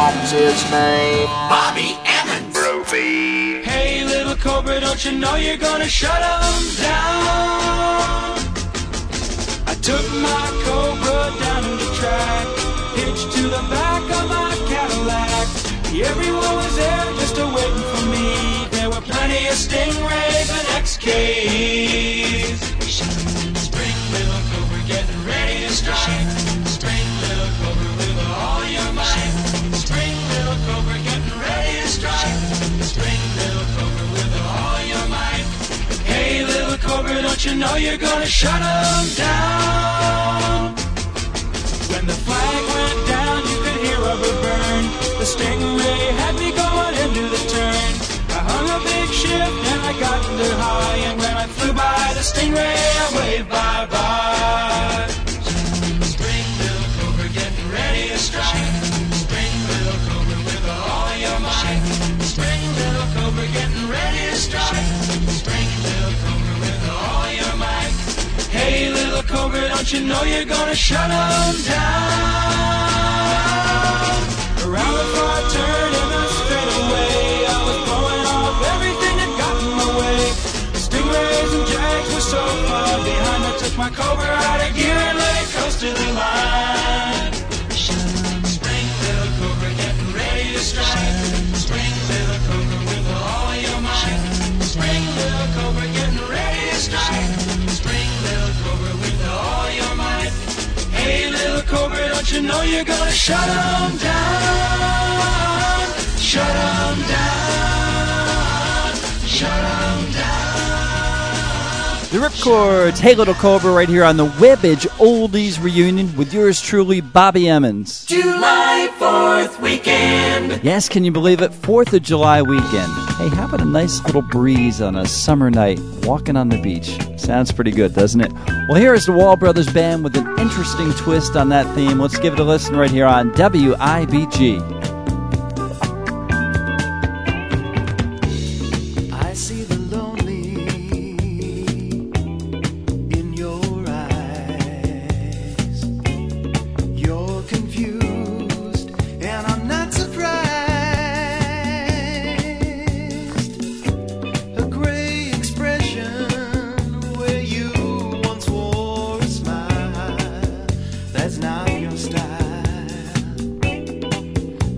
What's his name? Bobby Emmons. Brophy. Hey, little cobra, don't you know you're gonna shut him down? I took my cobra down to the track, hitched to the back of my Cadillac. Everyone was there just waiting for me. There were plenty of Stingrays and XKs. Spring, little cobra, getting ready to strike. Spring, little cobra, with all your might. Spring, little cobra, getting ready to strike. Spring, little cobra, with all your might. Hey, little cobra, don't you know you're gonna shut 'em down? When the flag went down, you could hear rubber burn. The Stingray had me going into the turn. I hung a big shift and I got into high, and when I flew by the Stingray, I waved bye-bye. Spring, little cobra, getting ready to strike. Spring, little cobra, with all your might. Spring, little cobra, getting ready to strike. Spring, little cobra, with all your might. Hey, little cobra, don't you know you're gonna shut 'em down? Around before I turned in a straightaway, I was blowing off everything that got in my way. Stingrays and Jags were so far behind, I took my cobra out of gear and let it coast to the line. Spring, little cobra, getting ready to strike. Spring, little cobra, with all your might. Spring, little cobra, getting ready to strike. Spring, little cobra, with all your might. Hey, little cobra, don't you know you're gonna shut 'em down? Shut 'em down. Shut 'em down. The Ripcords, Hey Little Cobra, right here on the Webbage Oldies Reunion with yours truly, Bobby Emmons. July 4th weekend. Yes, can you believe it? 4th of July weekend. Hey, how about a nice little breeze on a summer night, walking on the beach? Sounds pretty good, doesn't it? Well, here is the Wall Brothers Band with an interesting twist on that theme. Let's give it a listen right here on WIBG. I see the lonely in your eyes. You're confused, and I'm not surprised. A gray expression where you once wore a smile. That's not your style.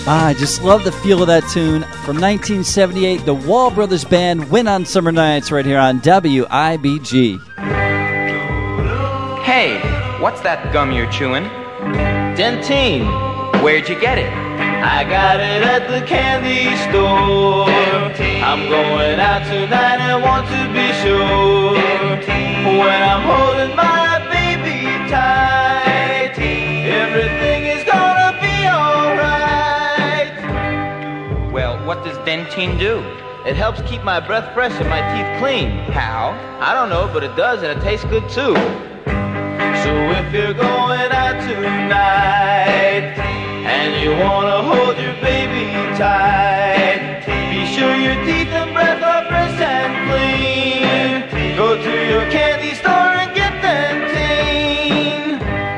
I just love the feel of that tune. From 1978, the Wall Brothers Band win on summer nights right here on WIBG. Hey, what's that gum you're chewing? Dentine. Where'd you get it? I got it at the candy store. I'm going out tonight and want to be sure. When I'm holding my baby tight, everything is gonna be alright. Well, what does Dentine do? It helps keep my breath fresh and my teeth clean. How? I don't know, but it does, and it tastes good too. So if you're going out tonight and you wanna hold your baby tight, be sure your teeth and breath are fresh and clean. Go to your candy store and get Dentine.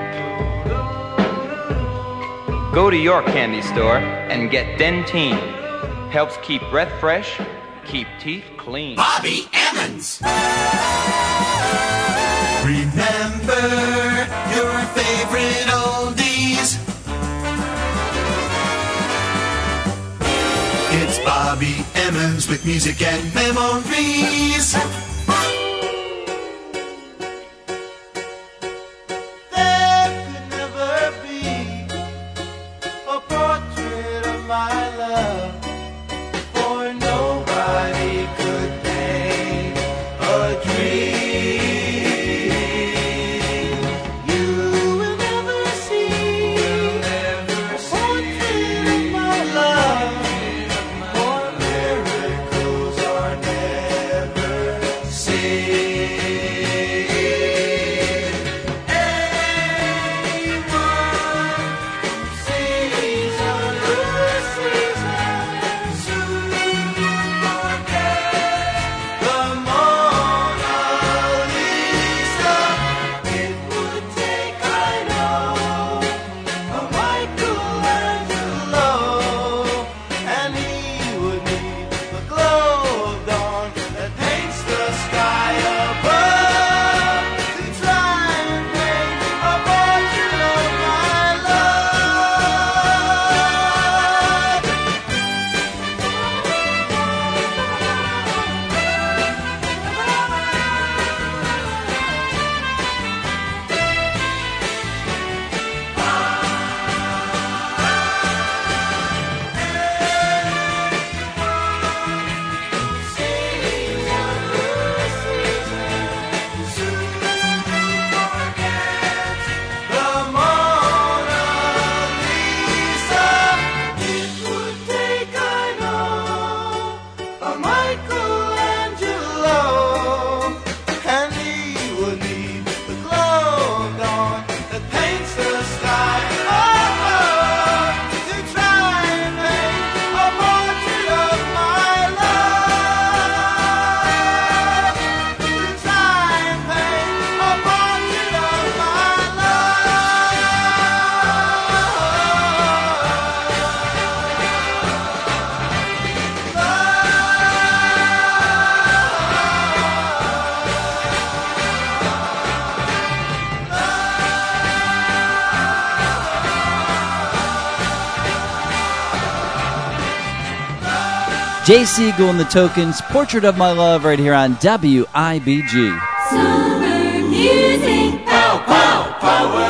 Go to your candy store and get Dentine. Helps keep breath fresh, keep teeth clean. Bobby Emmons. Remember your favorite oldies. It's Bobby Emmons with music and memories. There could never be a portrait of my love, for nobody could paint a dream. You will never see a portrait of my love, for miracles are never seen. Anyone who sees a soon forget the Mona Lisa. It would take, I know, a Michelangelo, and he would need the glow of dawn that paints the sky above to try and paint a portrait of my love. The Mona Lisa. It would take, I know, a Michelangelo, and he would need the glow of dawn that paints the sky above to try and paint a portrait of my love. To try and paint a portrait of my Jay Siegel and the Tokens, Portrait of My Love, right here on WIBG. Summer music. Pow, pow, power.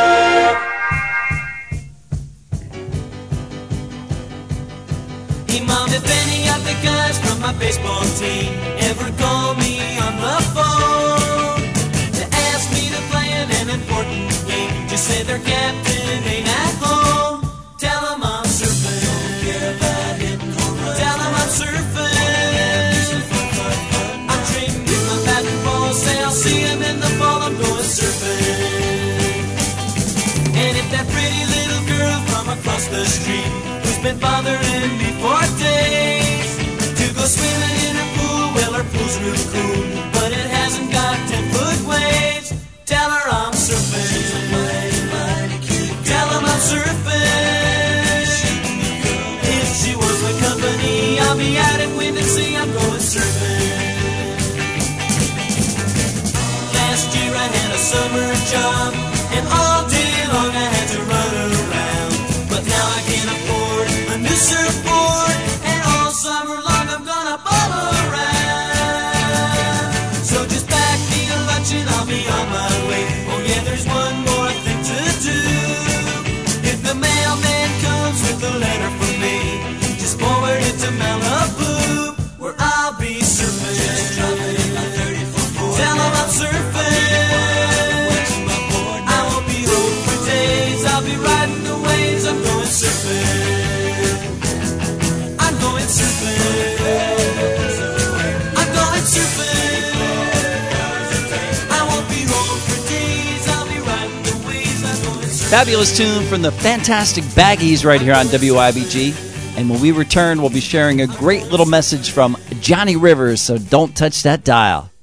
Hey mom, if any of the guys from my baseball team ever call me on the phone to ask me to play in an important game, just say their captain ain't at home. Tell them I'm surfing. Don't care about hitting home runs. Tell them I'm surfing. I'm trading with my bat and ball. Say I'll see him in the fall. I'm going surfing. And if that pretty little girl from across the street who's been bothering me for days to go swimming in her pool, well her pool's real cool, but it hasn't got 10-foot waves. Tell her I'm surfing. Tell 'em I'm surfing. If she wants my company, I'll be out at wind and sea. I'm going surfing. Last year I had a summer job, and all day long I had to run around. But now I can't afford Fabulous tune from the fantastic Baggies right here on WIBG. And when we return, we'll be sharing a great little message from Johnny Rivers, so don't touch that dial.